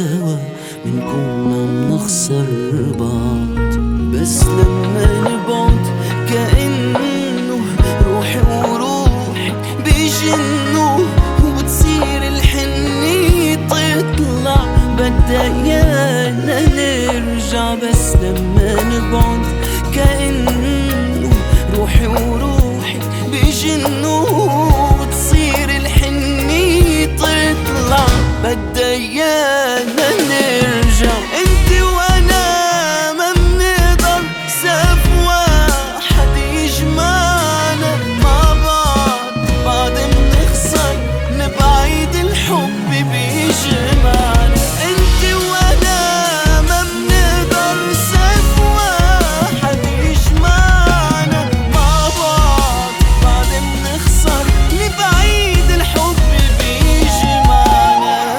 سوا منكون عم نخسر بعض. بس لما نبعد كأنه روحي وروحك بيجنوا، وبتصير الحنية تطلع بدها يانا نرجع. بس لما نبعد كأنه روحي وروحك بيجنوا، وتصير الحنية تطلع بدها يانا نرجع. انت وانا ما منقدر سقف واحد يجمعنا مع بعض، بعد منخسر نبعيد الحب بيجمعنا. انت وانا ما منقدر سقف واحد يجمعنا مع بعض، بعد منخسر نبعيد الحب بيجمعنا.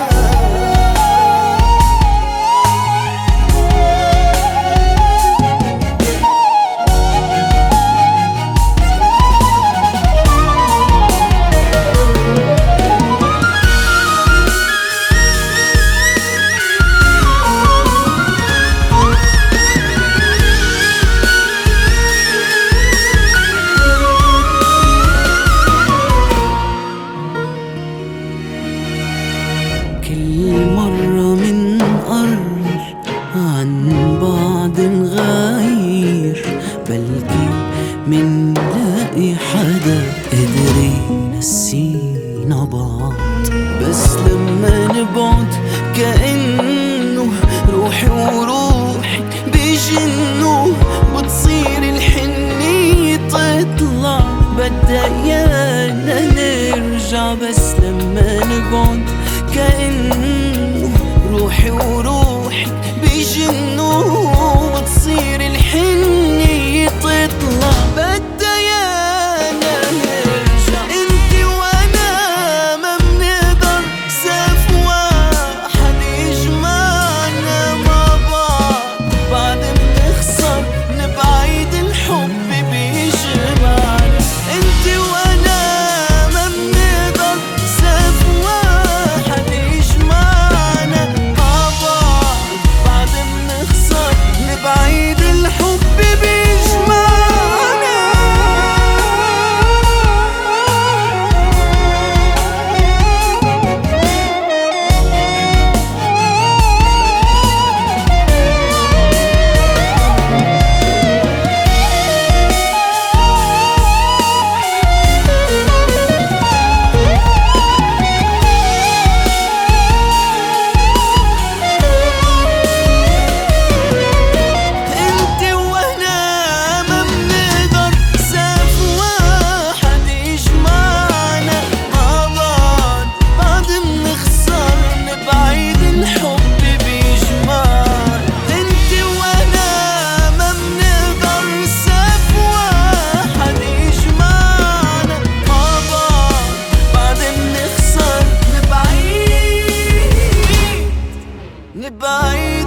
كل مرة منقرر عن بعض نغاير، بلكي منلاقي حدا قدر ينسينا بعض. بس لما نبعد كأنه روحي وروحك بيجنوا، بتصير الحنية تطلع بدها يانا نرجع. بس لما نبعد كأنه روحي وروحك بيجنوا، وتصير الحنية تطلع بدها يانا نرجع. انت وانا ما منقدر سقف واحد يجمعنا مع بعض، بعد منخسر نبعيد الحب بيجمعنا. انت وانا ما منقدر سقف واحد يجمعنا مع بعض، بعد منخسر نبعيد الحب بيجمعنا. Bye.